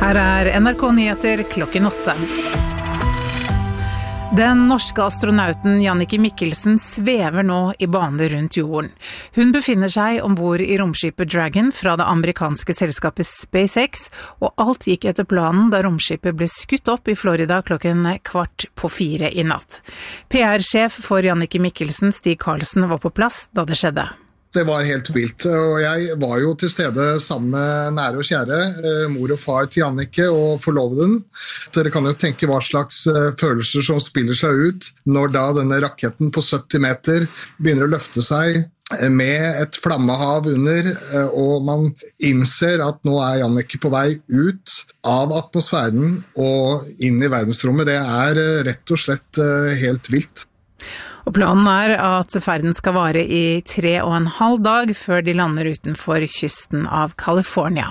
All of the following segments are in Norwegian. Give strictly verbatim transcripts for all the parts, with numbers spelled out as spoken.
Her er N R K Nyheter klokken åtte. Den norske astronauten Jannicke Mikkelsen svever nå i bane rundt jorden. Hun befinner seg ombord i romskipet Dragon fra det amerikanske selskapet SpaceX, og alt gikk etter planen da romskipet ble skutt opp i Florida klokken kvart på fire i natt. P R-sjef for Jannicke Mikkelsen, Stig Karlsen, var på plass da det skjedde. Det var helt vilt, og jeg var jo til stede sammen med nære og kjære, mor og far til Jannicke og forloveden. Dere kan jo tenke hva slags følelser som spiller seg ut når da denne raketten på sytti meter begynner å løfte seg med et flammehav under, og man innser at nå er Jannicke på vei ut av atmosfæren og inn i verdensrommet. Det er rett og slett helt vilt. Og planen er at ferden skal vare i tre og en halv dag før de lander utenfor kysten av California.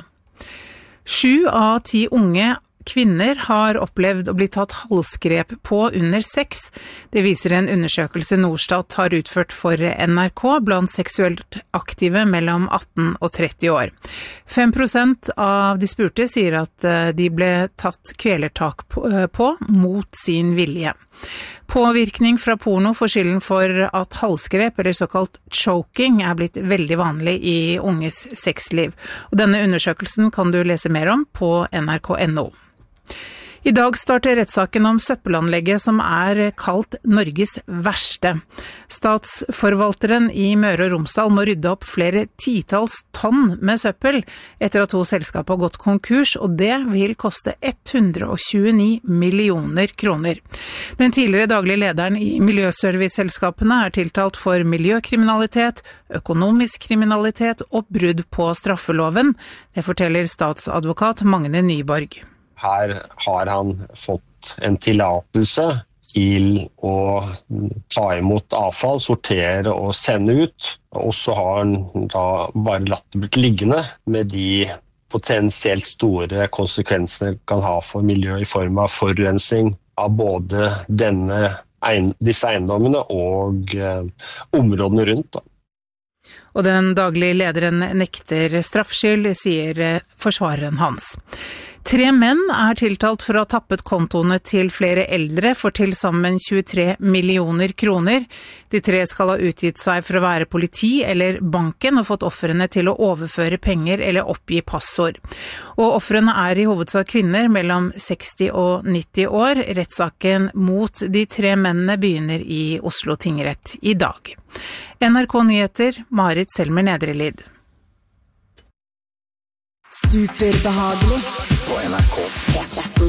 Sju av ti unge kvinner har opplevd å bli tatt halsgrep på under sex. Det viser en undersøkelse Norstat har utført for N R K blant seksuelt aktive mellom atten og tretti år. fem prosent av de spurte sier at de ble tatt kvelertak på mot sin vilje. Påvirkning fra porno får skylden for at halsgrep, eller såkalt choking, er blitt veldig vanlig i unges sexliv. Og denne undersøkelsen kan du lese mer om på N R K punktum N O. I dag starter rettssaken om søppelanlegget som er kalt Norges verste. Statsforvalteren i Møre og Romsdal må rydde opp flere titalls tonn med søppel etter at to selskap har gått konkurs, og det vil koste hundre og tjueni millioner kroner. Den tidligere daglige lederen i miljøserviceselskapene er tiltalt for miljøkriminalitet, økonomisk kriminalitet og brudd på straffeloven. Det forteller statsadvokat Magne Nyborg. Her har han fått en tillatelse til å ta imot avfall, sortere og sende ut. Og så har han da bare latt det blitt liggende med de potensielt store konsekvensene det kan ha for miljøet i form av forurensning av både denne, disse eiendommene og eh, områdene rundt. Da. Og den daglige lederen nekter straffskyld, sier forsvareren hans. Tre menn er tiltalt for å ha tappet kontoene til flere eldre for til sammen tjuetre millioner kroner. De tre skal ha utgitt seg for å være politi eller banken og fått ofrene til å overføre penger eller oppgi passord. Og ofrene er i hovedsak kvinner mellom seksti og nitti år. Rettssaken mot de tre mennene begynner i Oslo tingrett i dag. N R K Nyheter, Marit Selmer Nedrelid. Superbehagelig på N R K P tretten.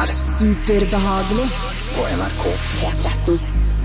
er Superbehagelig på N R K P tretten.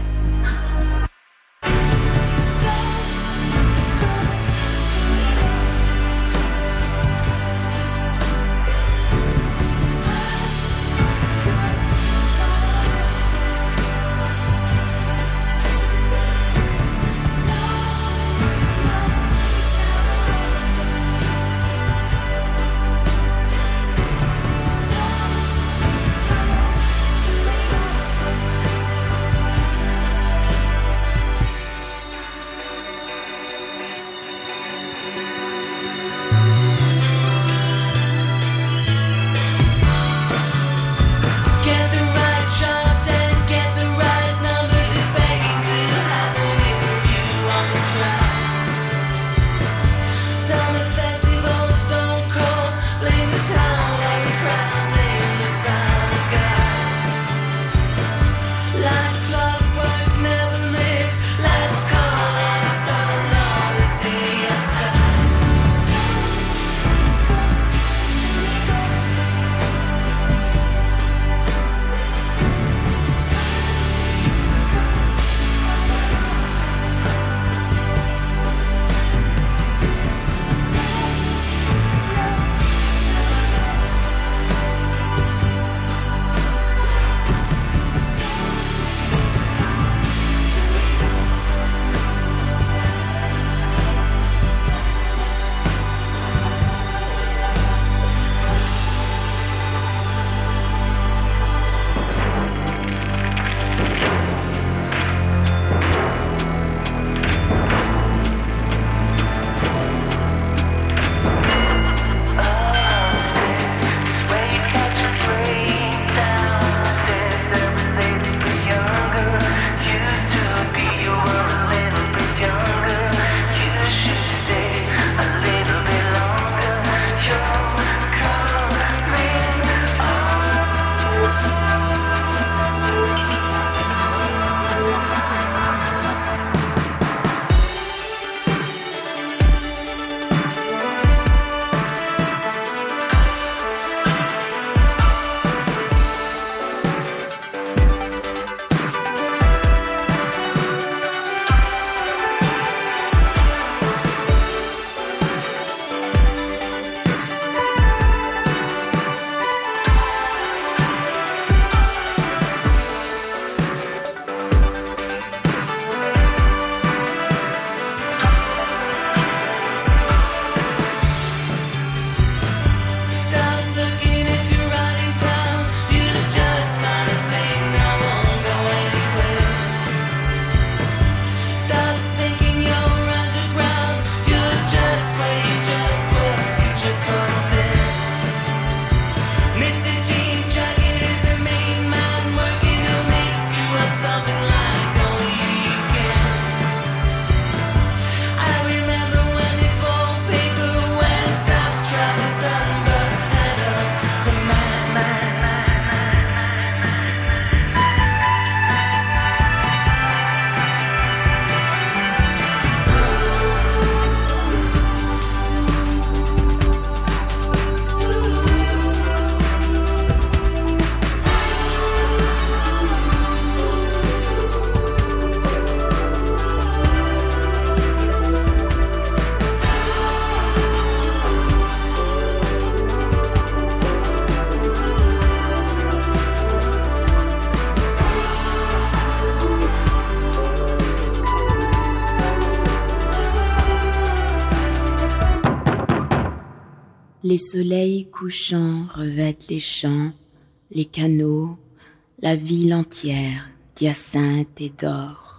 Les soleils couchants revêtent les champs, les canaux, la ville entière d'hyacinthe et d'or.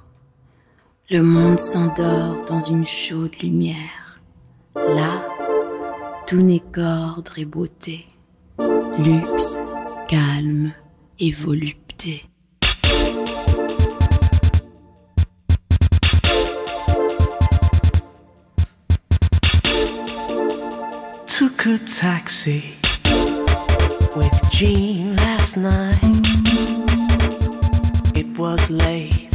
Le monde s'endort dans une chaude lumière. Là, tout n'est qu'ordre et beauté, luxe, calme et volupté. Took a taxi with Jean last night. It was late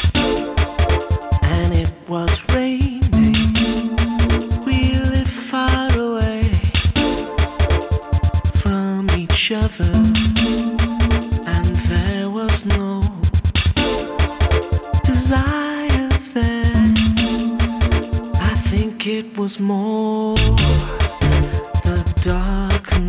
and it was raining. We live far away from each other.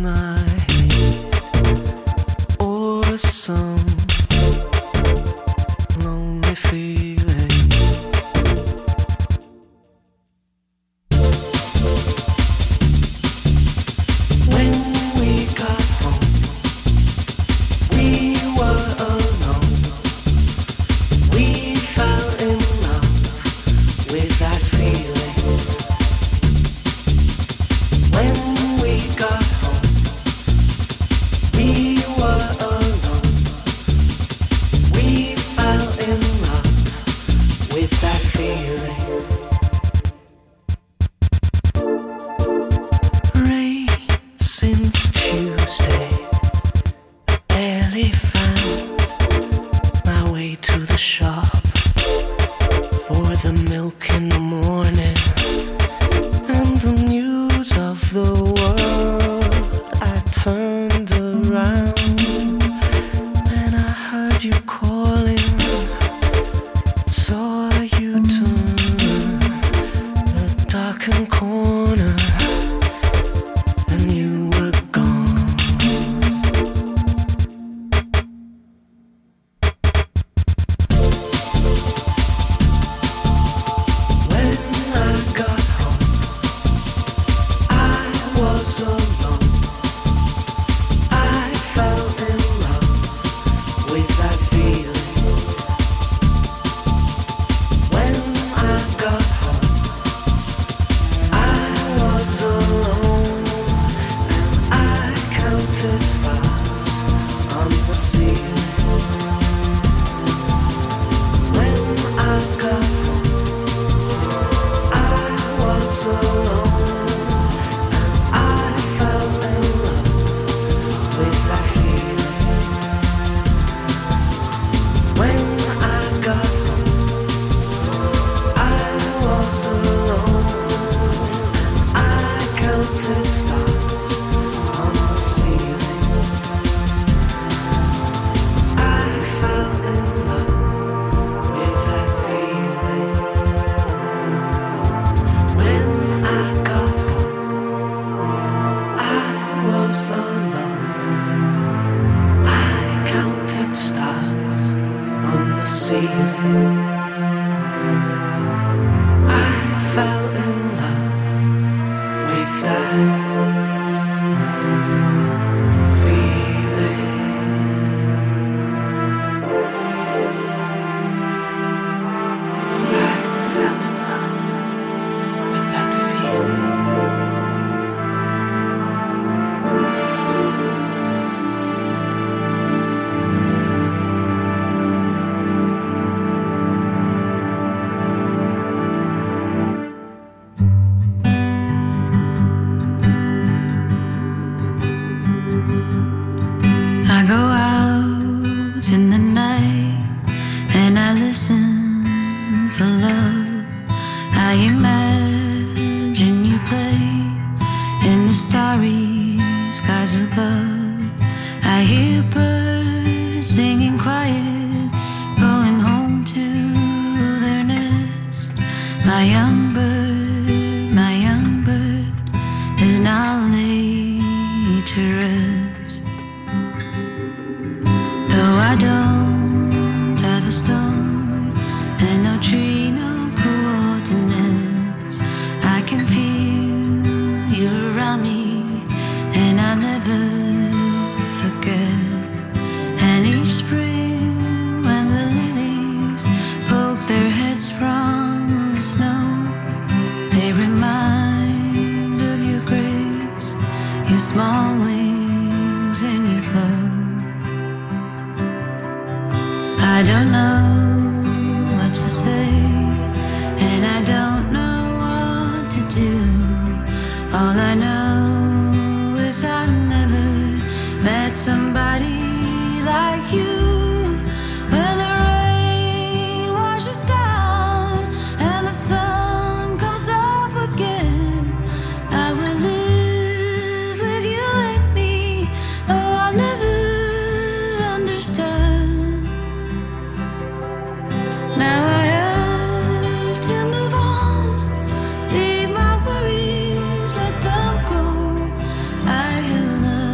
Leave my worries, let them go. I hear love.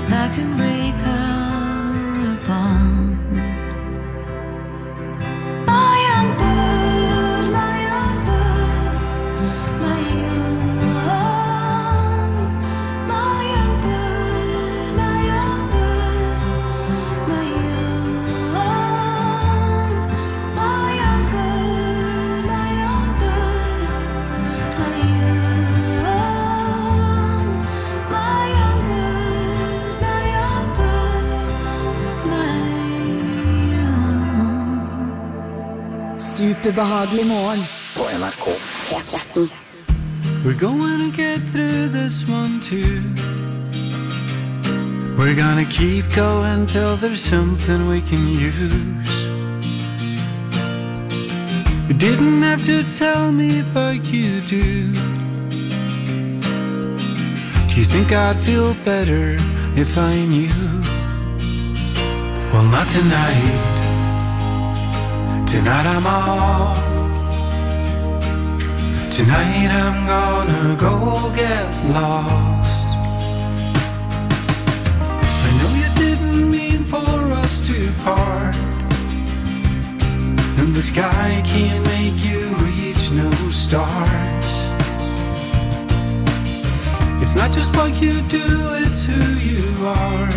that can break a bond. My young bird, my young bird, my young, my young bird, my young bird, my young, my young bird, my young bird, my young, my young bird, my young bird, my young. Superbehagelig morgen på N R K P thirteen. We're going to get through this one too. We're gonna keep going till there's something we can use. You didn't have to tell me, but you do. Do you think I'd feel better if I knew? Well, not tonight. Tonight I'm off. Tonight I'm gonna go get lost. I know you didn't mean for us to part, and the sky can't make you reach no stars. It's not just what you do, it's who you are.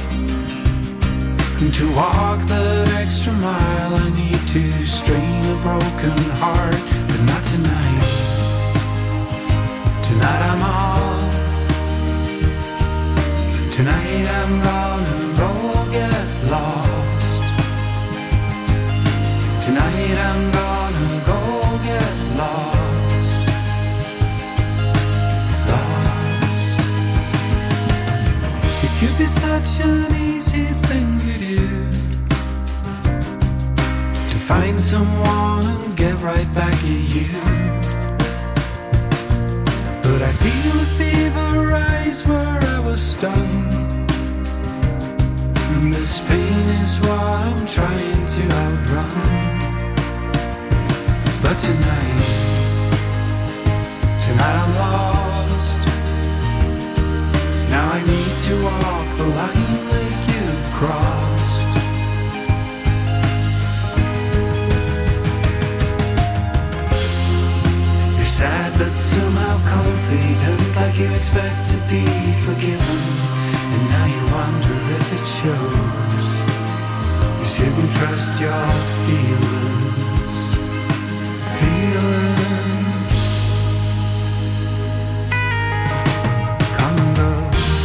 And to walk that extra mile I need to strain a broken heart. But not tonight. Tonight I'm off. Tonight I'm gonna go get lost. Tonight I'm gonna go get lost. Lost. It could be such an easy thing to do, to find someone and get right back at you. But I feel a fever rise where I was stung, and this pain is what I'm trying to outrun. But tonight, tonight I'm lost. Now I need to walk the line that you've crossed. You're sad but somehow confident, like you expect to be forgiven, and now you wonder if it shows. You shouldn't trust your feelings. Feelings come and go.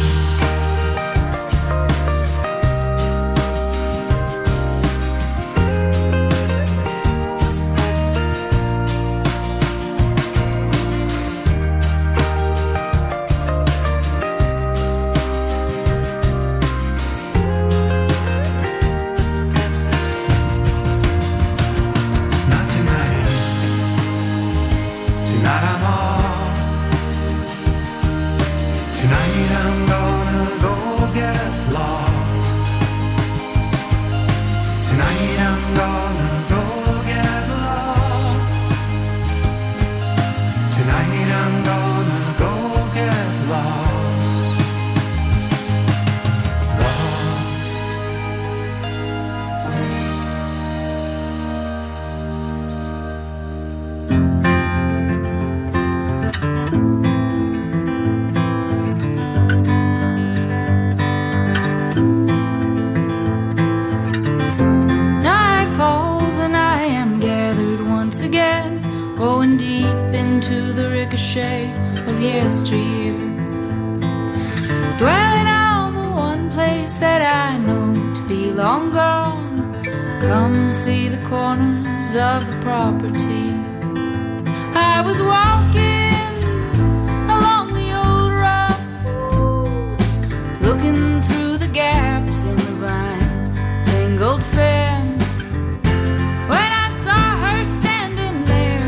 Of yesteryear, dwelling on the one place that I know to be long gone. Come see the corners of the property. I was walking along the old road, looking through the gaps in the vine tangled fence, when I saw her standing there,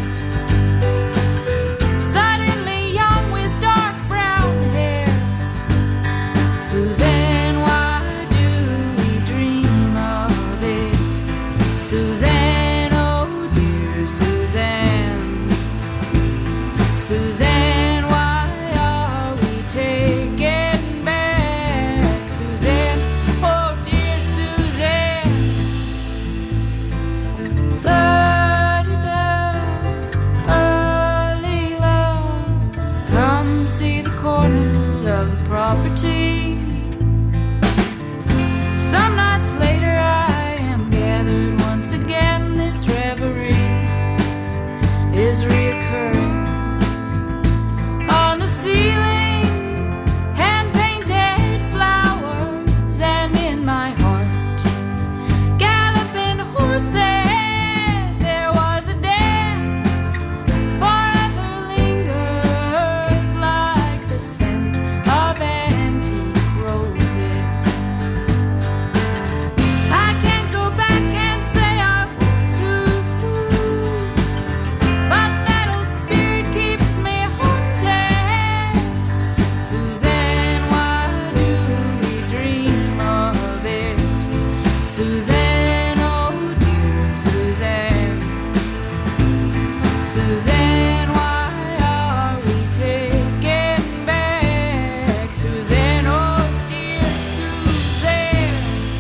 suddenly young with dark brown hair. Suzanne, why do we dream of it? Suzanne, oh dear Suzanne. see the corners of the property. Some nights later I am gathered once again. This reverie is reoccurring. On the ceiling, hand-painted flowers, and in my heart, galloping horses. There was a dance, forever lingers like the scent of antique roses. I can't go back and say I want to, but that old spirit keeps me haunted. Suzanne, why do we dream of it? Suzanne, oh dear Suzanne. Suzanne, why are we taken back? Suzanne, oh dear Suzanne.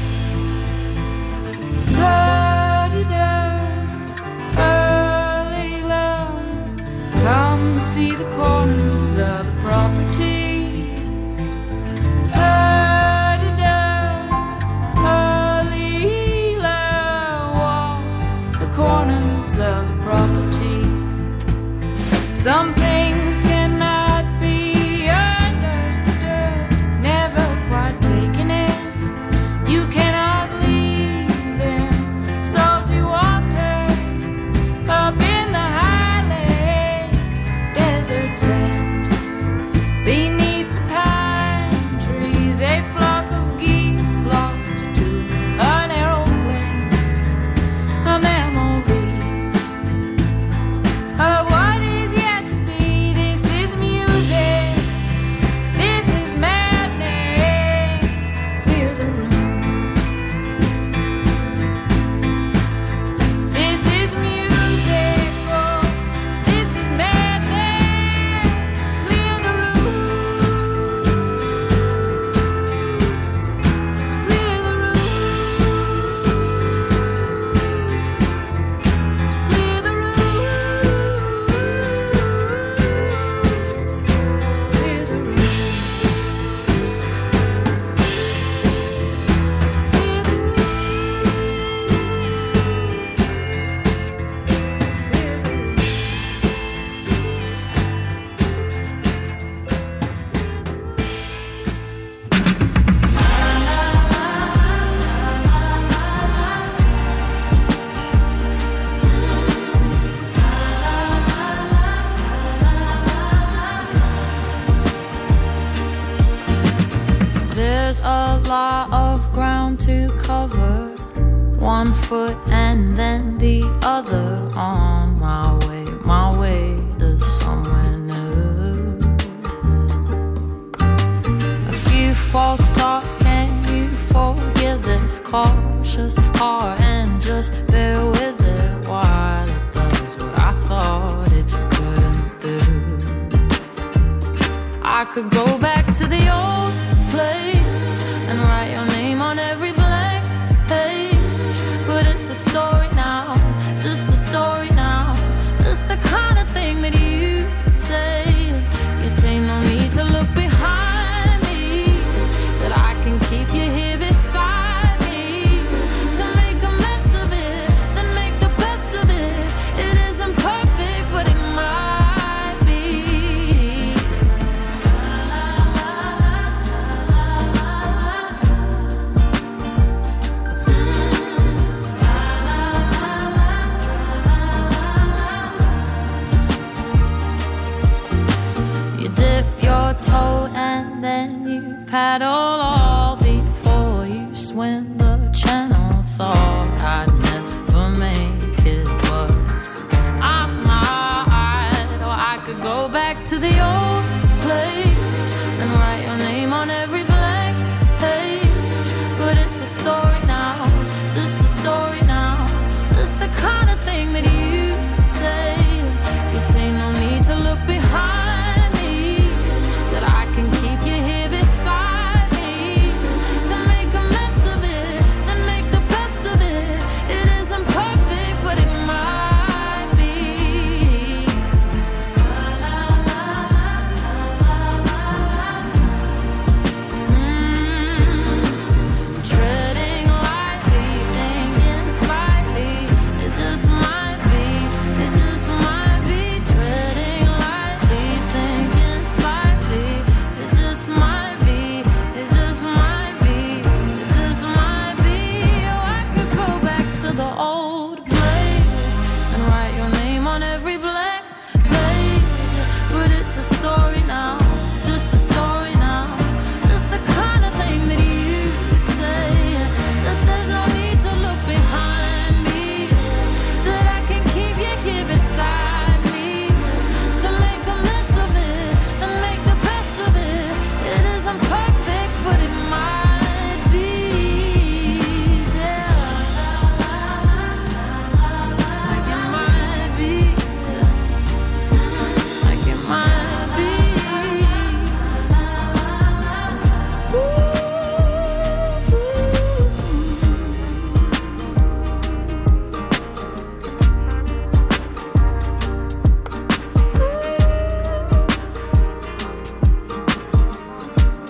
La-di-da, early love, come see the corners of the property. La-di-da, early love, walk the corners of the property. Some things cannot be understood, never quite taken in. You cannot leave them. Salty water up in the highlands, desert sand beneath the pine trees. A flock of geese lost to an aeroplane, a memory of what is yet to be. This is music, this is madness. Clear the room. This is music, oh, this is madness. Clear the room. Clear the room. Clear the room. Clear the room. There's a lot of ground to cover, one foot and then the other. On my way, my way to somewhere new. A few false starts, can you forgive this cautious heart and just bear with it while it does what I thought it couldn't do? I could go back to the old place and write your name on every blank page, but it's a story now, just a story now. Just the kind of thing that you say. You say no need to look behind me, that I can keep you here beside me. To make a mess of it, then make the best of it. It isn't perfect, but it might be. You dip your toe and then you paddle all before you swim the channel. Thought I'd never make it, but I'm not. Or I could go back to the old place and write your name on every blank page, but it's a story now, just a story now. Just the kind of thing that you say. You say no need to look behind me, that I can keep you here beside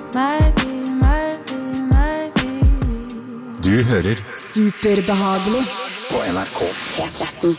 maybe, maybe, maybe. Du hører Superbehagelig på N R K P tretten.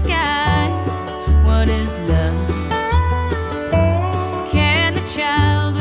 Child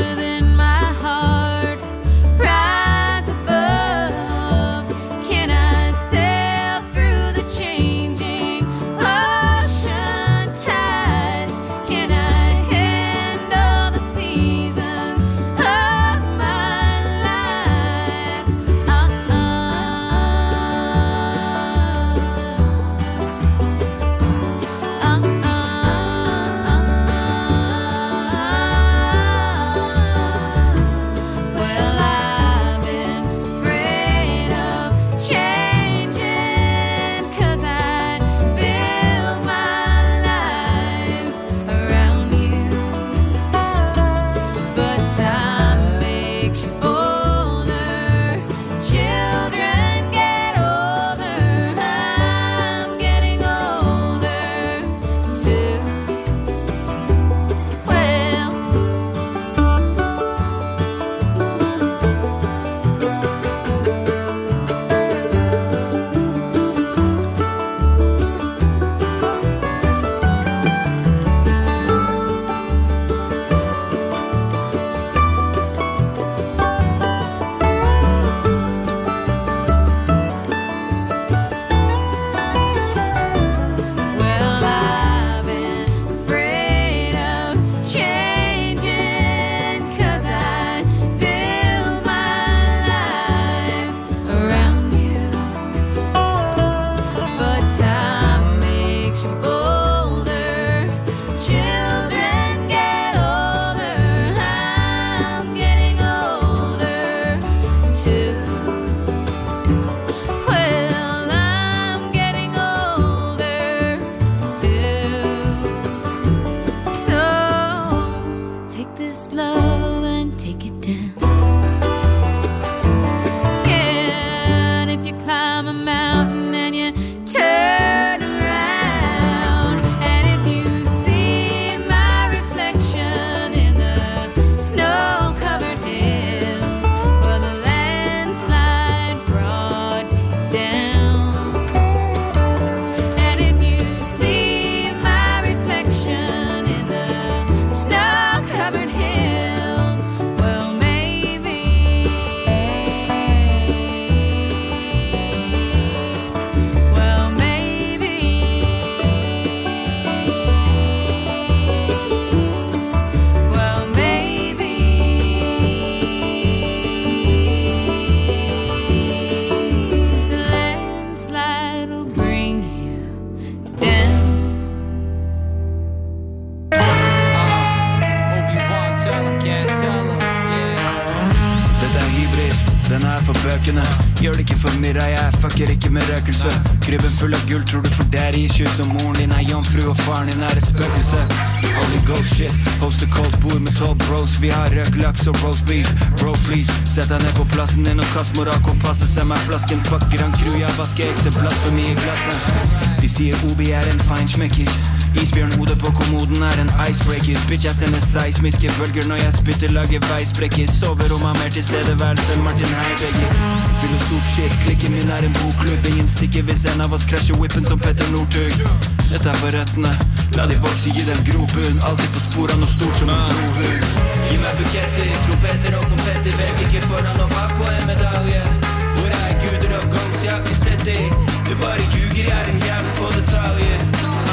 den er for bøkene. Gjør det ikke for myrra, jeg fucker ikke med røkelse. Krybben full av gull, tror du for der i kyss. Og moren din er jomfru, og faren din er et spøkelse. Holy ghost shit, host a cold bord med tolv bros. Vi har røk, laks og roast beef. Bro, please, sett deg ned på plassen din og kast morak og passe. Se meg flasken, fuck Grand Cru, jeg vasker ekte blasfemi i glasset. De sier Obi er en feinschmecker. Isbjørnhodet på kommoden er en icebreaker. Bitch, jeg sender seismiske bølger når jeg spytter, lager veisprekker. Soverommet er mer til stedeværelse enn Martin Heidegger. Filosof shit, klikken min er en bokklubb. Ingen stikker hvis en av oss krasjer whippen som Petter Northug. Dette er for røttene, la de vokse, gi dem grobunn. Alltid på sporene og stort som en brohund. Gi meg buketter, trompeter og konfetter. Vet ikke foran og bak på en medalje. Hvor er guder og goats, jeg har ikke sett de. Du bare ljuger, jeg er en jævel på detaljer.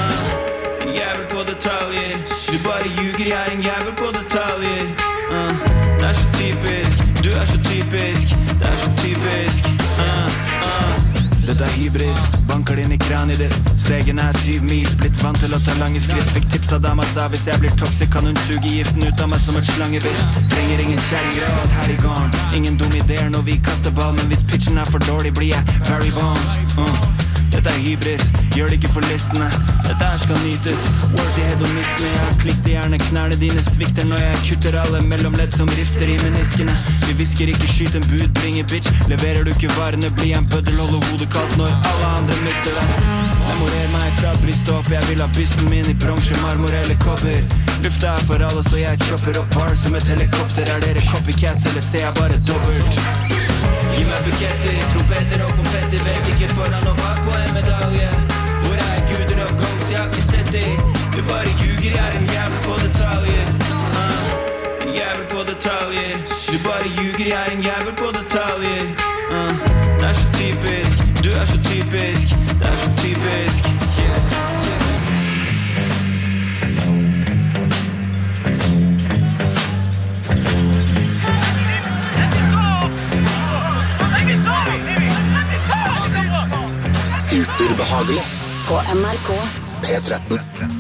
En jævel på detaljer. Du bare ljuger, jeg er en jævel på detaljer. uh, Det er så typisk, du er så typisk. Det er så typisk. uh, uh. Dette er hybris, banker din i kraniet ditt. Stegen er syv mils, blitt vant til å ta lange skritt. Fikk tips av dama, sa hvis jeg blir toxic kan hun suge giften ut av meg som et slangebitt. Trenger ingen kjæringgrad, her i garn. Ingen dum ideer når vi kaster ball, men hvis pitchen er for dårlig blir jeg Barry Bonds. uh. Dette er hybris, gjør det ikke for listene. Dette her skal nytes, word i hedonistene. Jeg har klisterhjerne, knærne dine svikter når jeg kutter alle mellomledd som rifter i meniskene. Vi visker ikke skyt en bud, bringe bitch. Leverer du ikke varene, blir en bøddel, holde hodet kaldt når alle andre mister det. Memorer meg fra brystet opp, jeg vil ha bysten min i bronse, marmor eller kobber. Lufta er for alle, så jeg chopper opp bar som et helikopter. Er dere copycats, eller ser jeg bare dobbelt? Gi meg buketter, trompeter og konfetter. Vet ikke foran og bak på en medalje. Hvor er guder og goats, jeg har ikke sett de. Du bare ljuger, jeg er en jævel på detaljer. uh, En jævel på detaljer. Du bare ljuger, jeg er en jævel på detaljer. uh, Det er så typisk, du er så typisk. Det er så typisk. yeah. Superbehagelig På N R K P tretten.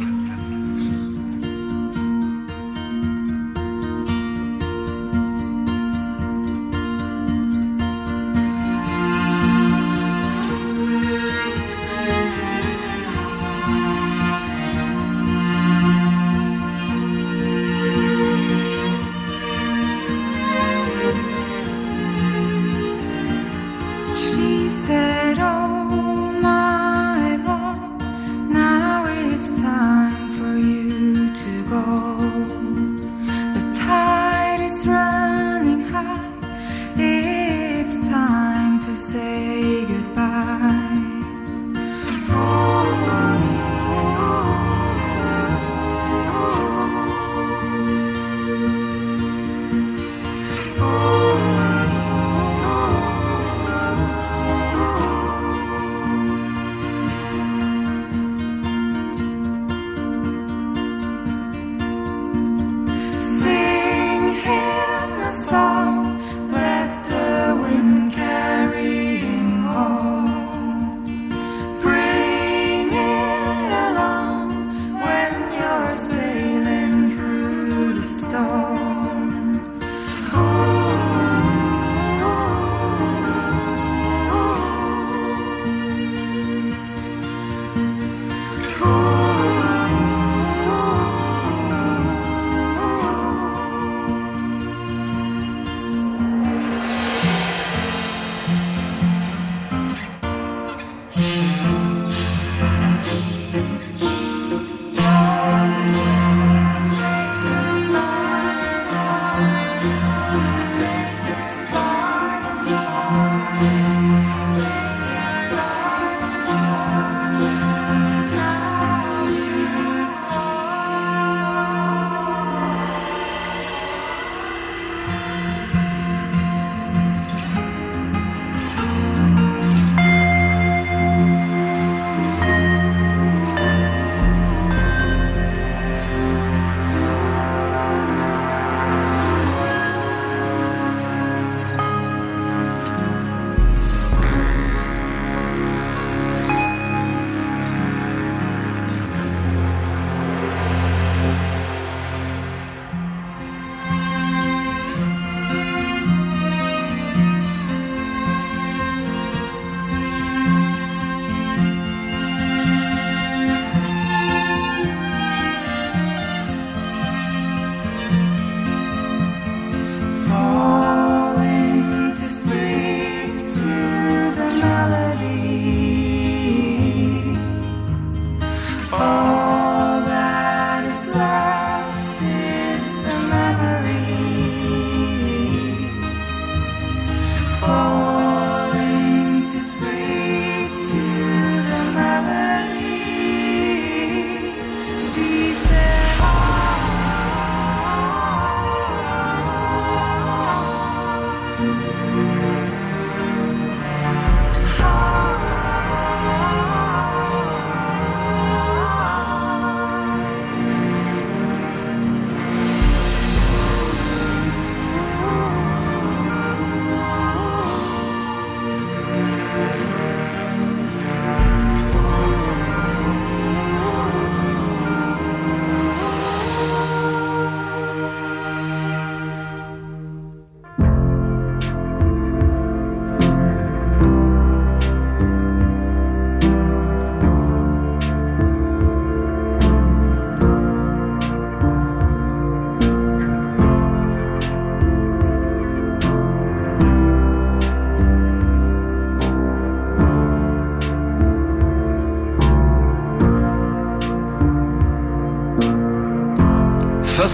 She said, oh my love, now it's time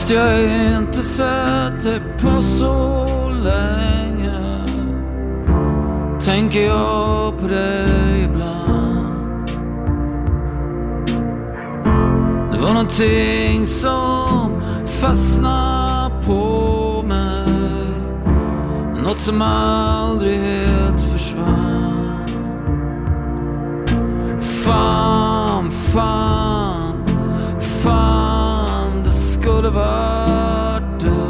Fast jag inte sett dig på så länge, tänker jag på dig ibland. Det var någonting som fastnade på mig, något som aldrig helt försvann. Fan, fan, fan, det skulle varit du.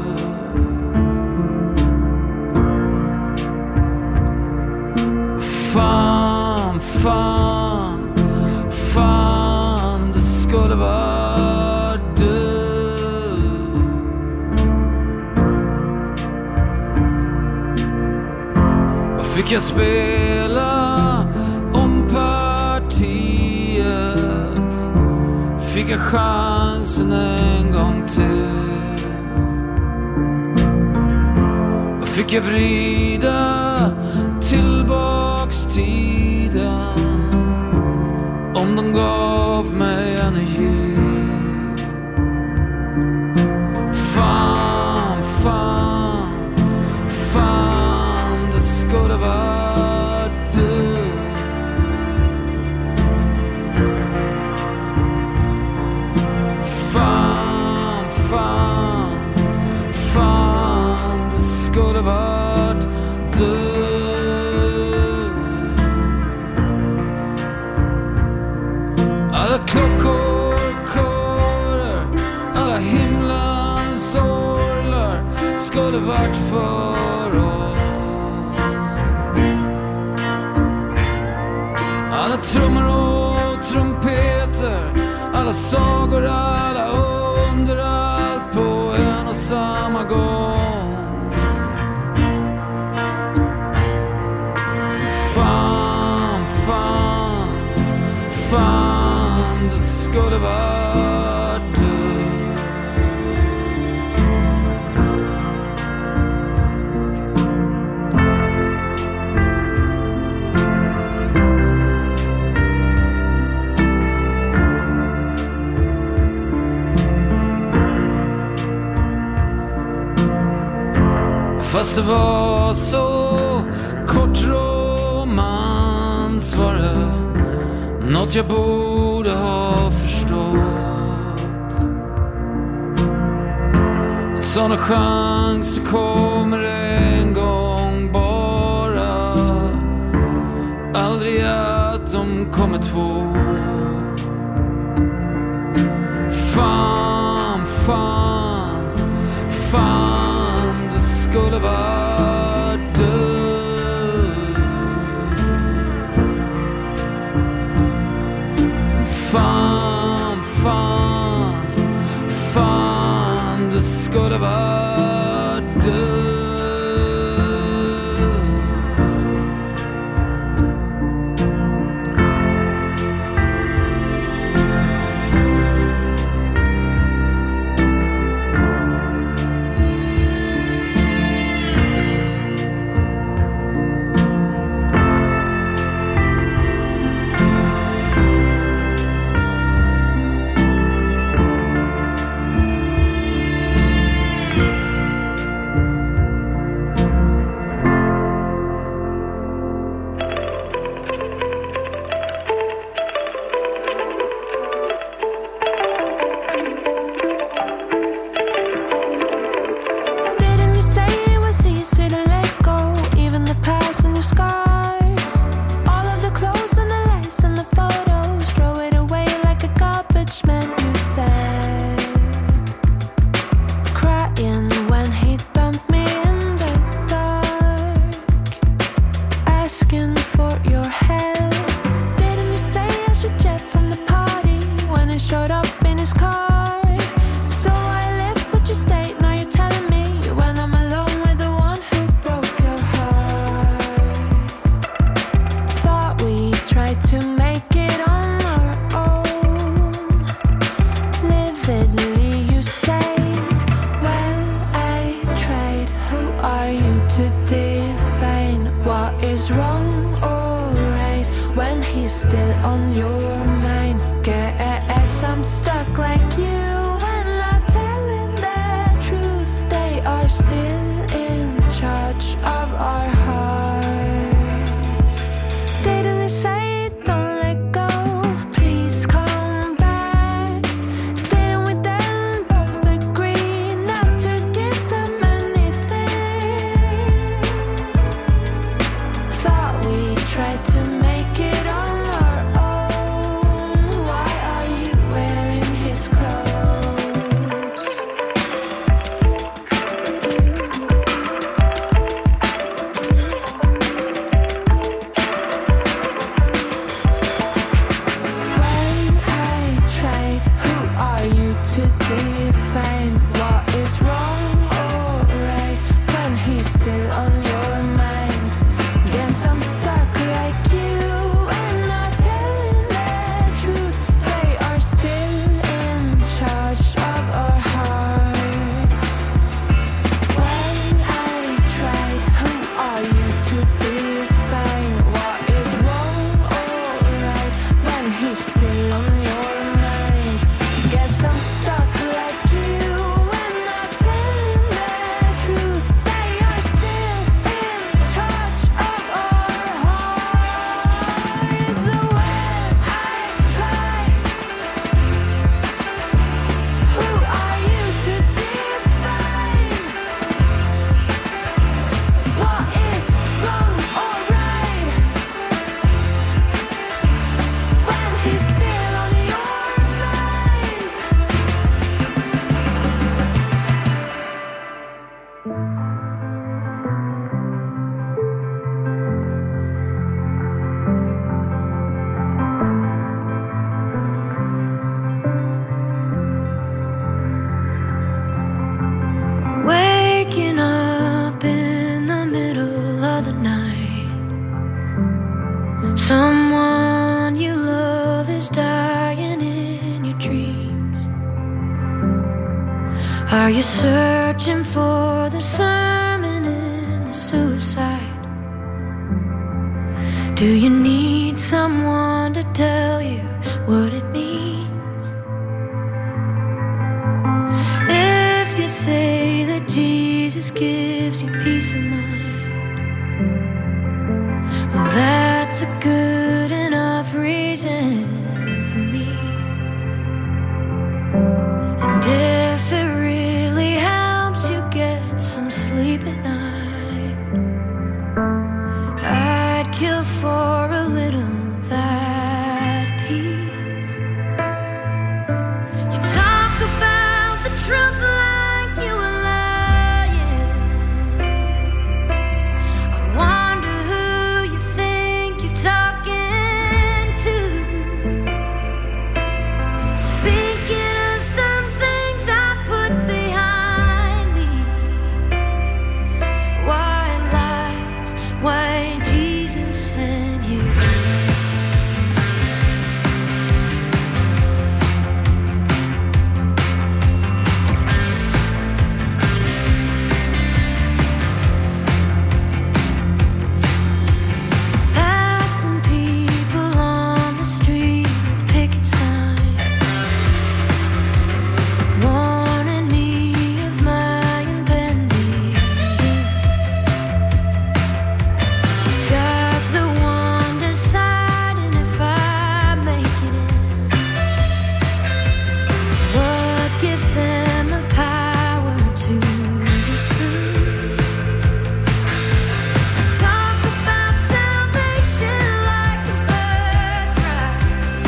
Fan, fan, fan, det skulle varit du. Och fick jag spela om partiet, fick jag chansen en gång till. Och fick jag vrida tillbaks tiden, om de gav mig energi. Fan, fan, fan, det skulle vara du. Fan, fan, fan, det skulle varit du. Alla klockor körer, alla himlens orlar skulle varit för oss. Alla trummor och trumpeter, alla sagor, alla under, allt på en och samma gång. Fan, fan, fan, det skulle vara du. Fast det var så kort romans var det något jag borde ha förstått. Såna chanser kommer en gång bara, aldrig att de kommer två. Fan, fan, fan, det skulle vara du. Fan, fan, fan, det skulle vara du. Still on your mind. Guess I'm stuck like you, and not telling Are you searching for the sermon in the suicide? Do you need someone to tell you what it means? If you say that Jesus gives you peace of mind, well, that's a good enough reason for me. And if it really helps you get some sleep at night, I'd kill for a little of that peace. You talk about the truth like you were lying. I wonder who you think you're talking to. Speaking of some things I put behind me. White lies, why Jesus sent you. Passing people on the street with picket signs, warning me of my impending doom. God's the one deciding if I make it in. What gives them the power to assume? Talk about salvation like a birthright.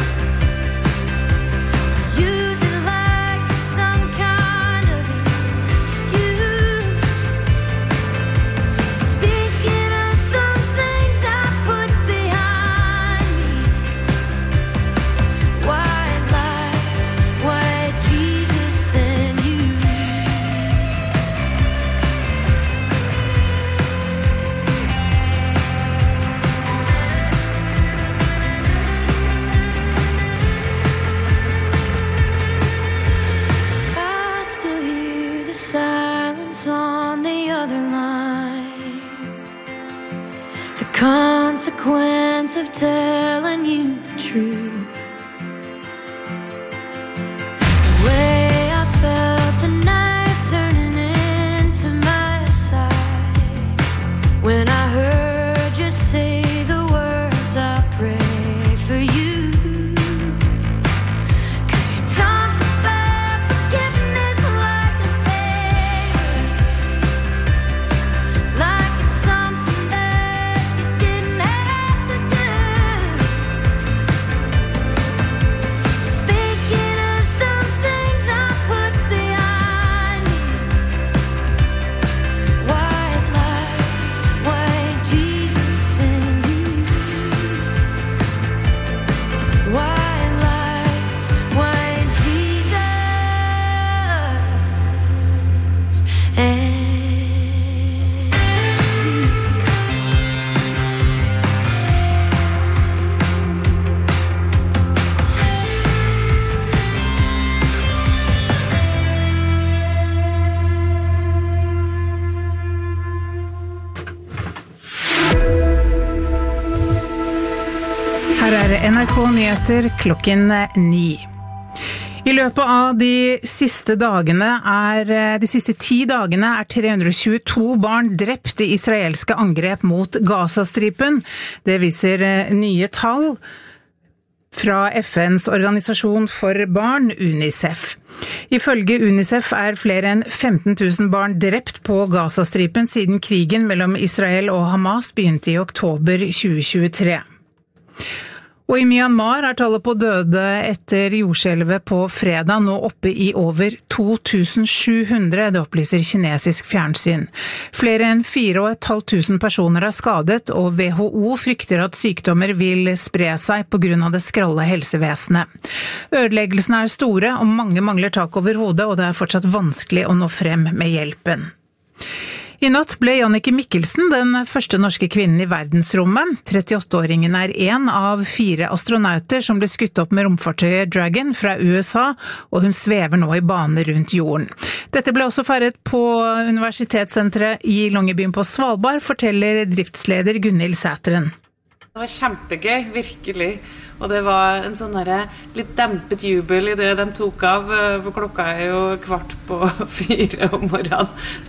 Use it like it's some kind of excuse. Speaking of some things I put behind me. White lies, why Jesus sent you. I still hear the silence on the other line. The consequence of telling you the truth. The way I felt the knife turning into my side when I heard you say the words I pray for you. 'Cause you talk about forgiveness like a favor, like it's something that you didn't have to do. Speaking of some things I put behind me. White lies, why Jesus sent you. White lies, why Jesus and you. Her er N R K Nyheter klokken ni. I løpet av de siste dagene er, de siste ti dagene er tre hundre og tjueto barn drept i israelske angrep mot Gazastripen. Det viser nye tall fra F N's organisasjon for barn, UNICEF. Ifølge UNICEF er flere enn femten tusen barn drept på Gazastripen siden krigen mellom Israel og Hamas begynte i oktober tjue tjuetre. Og i Myanmar er tallet på døde etter jordskjelvet på fredag nå oppe i over to tusen sju hundre, det opplyser kinesisk fjernsyn. Flere enn fire og et halvt tusen personer er skadet, og W H O frykter at sykdommer vil spre seg på grunn av det skralle helsevesenet. Ødeleggelsene er store, og mange mangler tak over hodet, og det er fortsatt vanskelig å nå frem med hjelpen. I natt ble Jannicke Mikkelsen den første norske kvinnen i verdensrommet. trettiåtte-åringen er en av fire astronauter som ble skutt opp med romfartøyet Dragon fra U S A, og hun svever nå i bane rundt jorden. Dette ble også feiret på universitetssenteret i Longyearbyen på Svalbard, forteller driftsleder Gunhild Sæteren. Det var kjempegøy, virkelig. Og det var en sånn der, litt dempet jubel i det de tok av, for klokka er jo kvart på fire om morgenen.